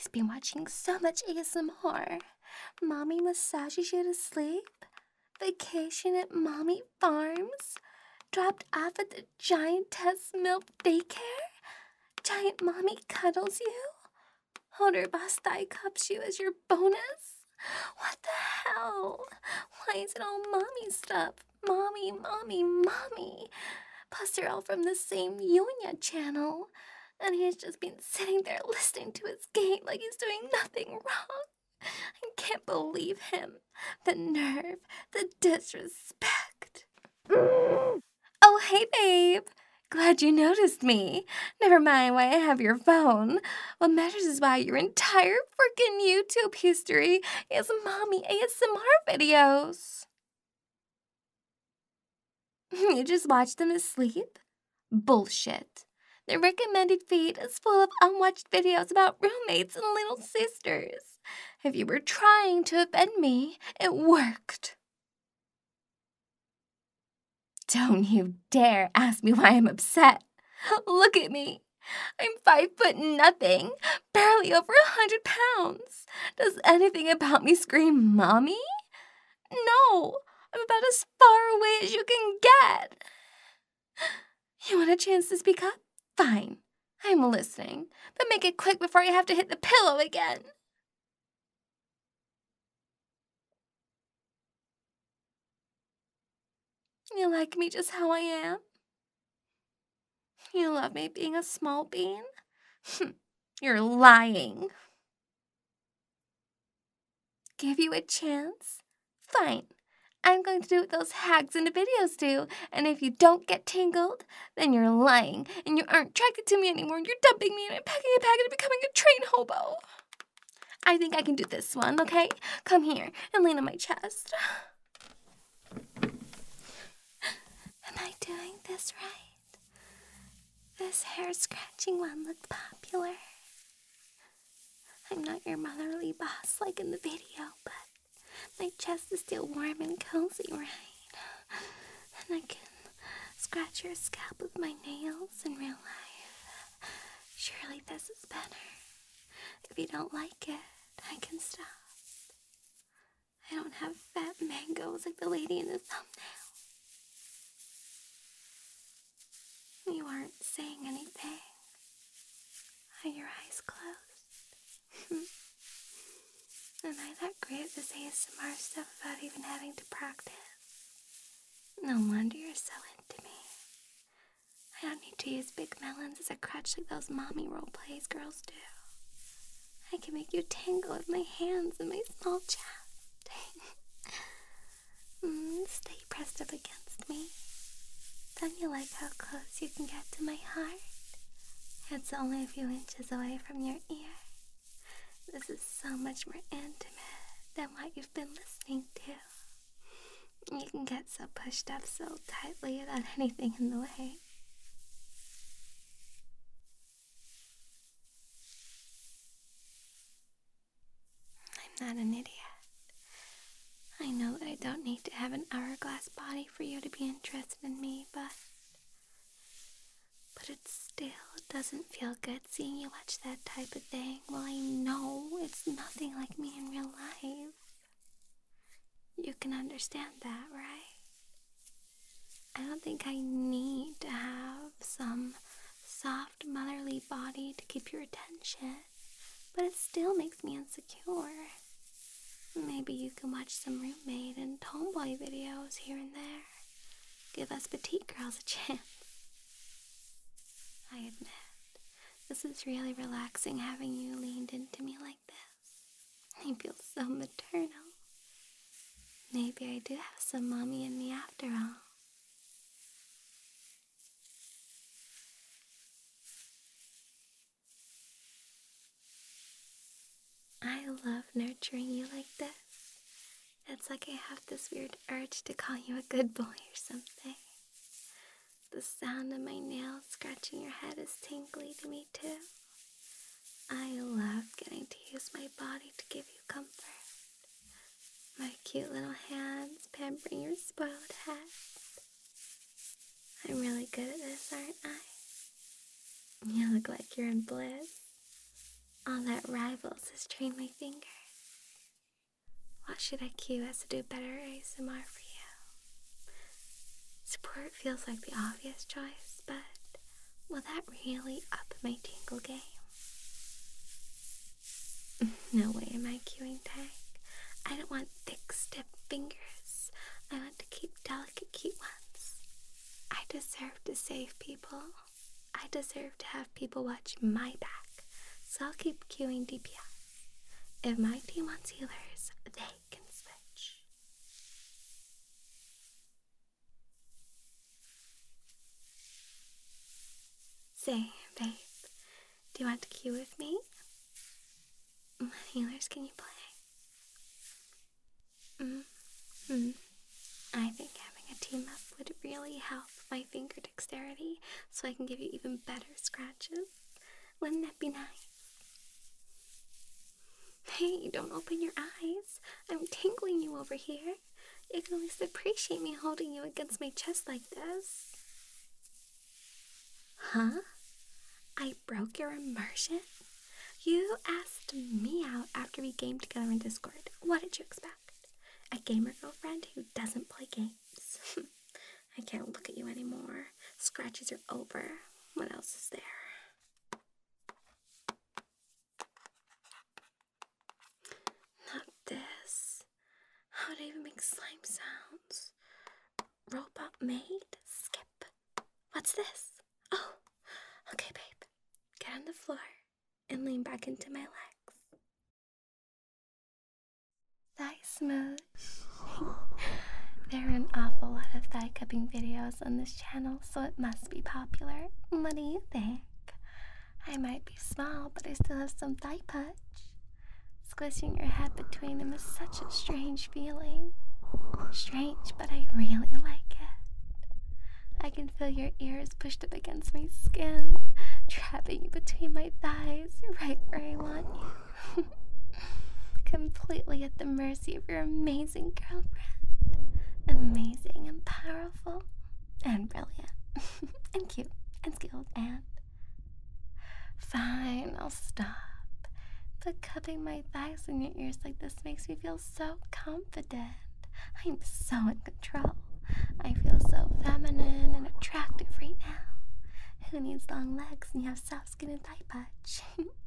I've been watching so much ASMR. Mommy massages you to sleep. Vacation at Mommy Farms. Dropped off at the Giantess Milk Daycare. Giant Mommy cuddles you. Older boss thigh cups you as your bonus. What the hell? Why is it all mommy stuff? Mommy, mommy, mommy. Plus they're all from the same Yunya channel. And he's just been sitting there listening to his game like he's doing nothing wrong. I can't believe him. The nerve, the disrespect. Oh, hey, babe. Glad you noticed me. Never mind why I have your phone. What matters is why your entire freaking YouTube history is mommy ASMR videos. You just watch them asleep? Bullshit. The recommended feed is full of unwatched videos about roommates and little sisters. If you were trying to offend me, it worked. Don't you dare ask me why I'm upset. Look at me. I'm 5'0", barely over 100 pounds. Does anything about me scream mommy? No, I'm about as far away as you can get. You want a chance to speak up? Fine, I'm listening, but make it quick before I have to hit the pillow again. You like me just how I am? You love me being a small bean? You're lying. Give you a chance? Fine. I'm going to do what those hags in the videos do, and if you don't get tingled, then you're lying, and you aren't attracted to me anymore, and you're dumping me, and I'm packing a bag and becoming a train hobo. I think I can do this one, okay? Come here and lean on my chest. Am I doing this right? This hair-scratching one looked popular. I'm not your motherly boss like in the video, but my chest is still warm and cozy, right? And I can scratch your scalp with my nails in real life. Surely this is better. If you don't like it, I can stop. I don't have fat mangoes like the lady in the thumbnail. You aren't saying anything. Are your eyes closed? Am I that great at this ASMR stuff without even having to practice? No wonder you're so into me. I don't need to use big melons as a crutch like those mommy role plays girls do. I can make you tingle with my hands and my small chest. Stay pressed up against me. Don't you like how close you can get to my heart? It's only a few inches away from your ear. This is so much more intimate than what you've been listening to. You can get so pushed up so tightly without anything in the way. I'm not an idiot. I know that I don't need to have an hourglass body for you to be interested in me, but it still doesn't feel good seeing you watch that type of thing while I know it's nothing like me in real life. You can understand that, right? I don't think I need to have some soft motherly body to keep your attention, but it still makes me insecure. Maybe you can watch some roommate and tomboy videos here and there. Give us petite girls a chance. I admit, this is really relaxing having you leaned into me like this. I feel so maternal. Maybe I do have some mommy in me after all. I love nurturing you like this. It's like I have this weird urge to call you a good boy or something. The sound of my nails scratching your head is tingly to me too. I love getting to use my body to give you comfort. My cute little hands pampering your spoiled head. I'm really good at this, aren't I? You look like you're in bliss. All that rivals has trained my fingers. What should I cue as to do better ASMR for you? Support feels like the obvious choice, but will that really up my tingle game? No way am I cueing tag. I don't want thick, stiff fingers. I want to keep delicate, cute ones. I deserve to save people. I deserve to have people watch my back. So I'll keep cueing DPS. If my team wants healers, they can switch. Say, babe, do you want to queue with me? What healers can you play? I think having a team up would really help my finger dexterity so I can give you even better scratches. Wouldn't that be nice? Hey, don't open your eyes. I'm tingling you over here. You can at least appreciate me holding you against my chest like this. Huh? I broke your immersion? You asked me out after we gamed together in Discord. What did you expect? A gamer girlfriend who doesn't play games? I can't look at you anymore. Scratches are over. What else is there? Not this. How would I even make slime sounds? Robot maid? Skip. What's this? Oh, okay, babe. Get on the floor and lean back into my legs. Thigh smooch. There are an awful lot of thigh cupping videos on this channel, so it must be popular. What do you think? I might be small, but I still have some thigh punch. Squishing your head between them is such a strange feeling. Strange, but I really like it. I can feel your ears pushed up against my skin, trapping you between my thighs, right where I want you. Completely at the mercy of your amazing girlfriend. Amazing and powerful and brilliant and cute and skilled and... Fine, I'll stop. But cupping my thighs in your ears like this makes me feel so confident. I'm so in control. I feel so feminine and attractive right now. Who needs long legs when you have soft skin and thigh punch?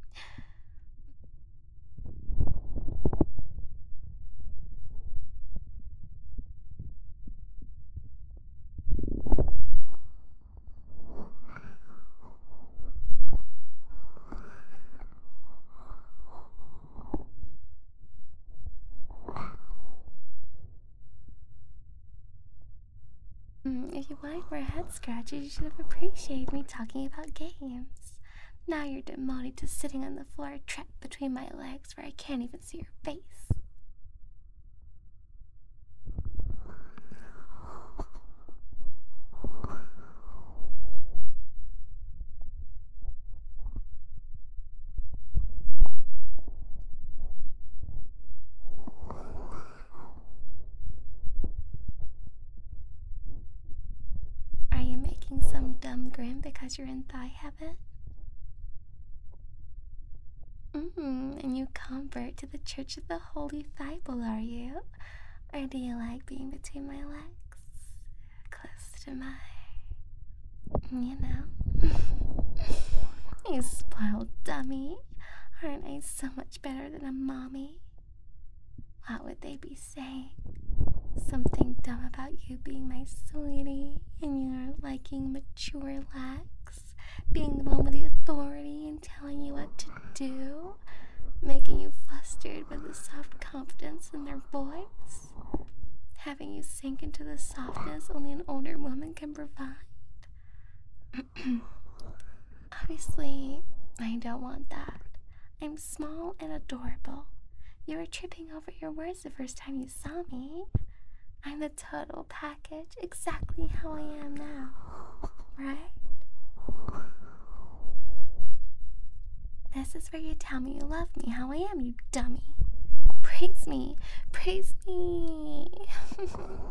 If you wanted more head scratches, you should have appreciated me talking about games. Now you're demoted to sitting on the floor trapped between my legs where I can't even see your face. Are you making some dumb grin because you're in thigh heaven? And you convert to the Church of the Holy Thighball, are you? Or do you like being between my legs? Close to my... you know? You spoiled dummy. Aren't I so much better than a mommy? What would they be saying? Something dumb about you being my sweetie and you're liking mature legs, being the one with the authority and telling you what to do, making you flustered with the soft confidence in their voice, having you sink into the softness only an older woman can provide. Obviously, I don't want that. I'm small and adorable. You were tripping over your words the first time you saw me. I'm the total package, exactly how I am now, right? This is where you tell me you love me how I am, you dummy. Praise me, praise me.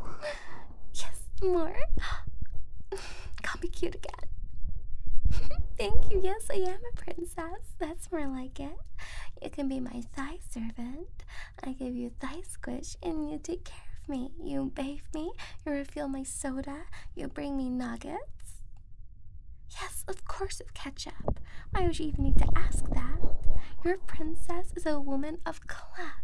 Yes, more. Call me cute again. Thank you. Yes, I am a princess. That's more like it. You can be my thigh servant. I give you thigh squish and you take care of me. You bathe me, you refill my soda, you bring me nuggets. Yes, of course, with ketchup. Why would you even need to ask that? Your princess is a woman of class.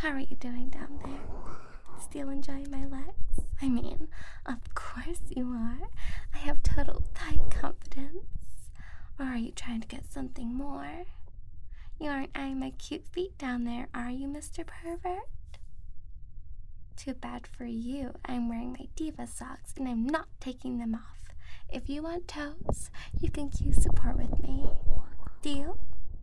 How are you doing down there? Still enjoying my legs? I mean, of course you are. I have total thigh confidence. Or are you trying to get something more? You aren't eyeing my cute feet down there, are you, Mr. Pervert? Too bad for you. I'm wearing my diva socks and I'm not taking them off. If you want toes, you can cue support with me. Deal?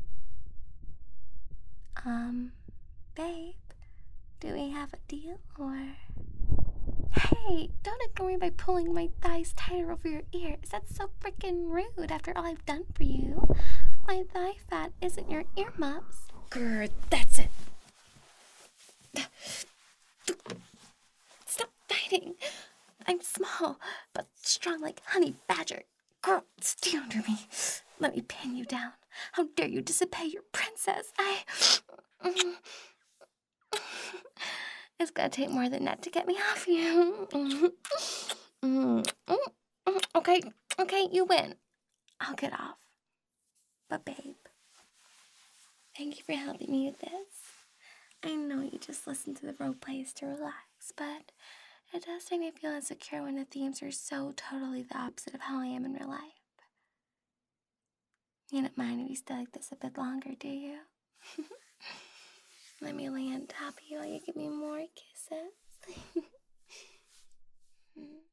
Babe, do we have a deal or... Hey, don't ignore me by pulling my thighs tighter over your ears. That's so freaking rude after all I've done for you. My thigh fat isn't your earmuffs. Grr, that's it. Stop fighting. I'm small, but strong like Honey Badger. Girl, stay under me. Let me pin you down. How dare you disobey your princess? It's gonna take more than that to get me off you. Okay, you win. I'll get off. But babe, thank you for helping me with this. I know you just listen to the role plays to relax, but it does make me feel insecure when the themes are so totally the opposite of how I am in real life. You don't mind if you stay like this a bit longer, do you? Let me lay on top of you while you give me more kisses.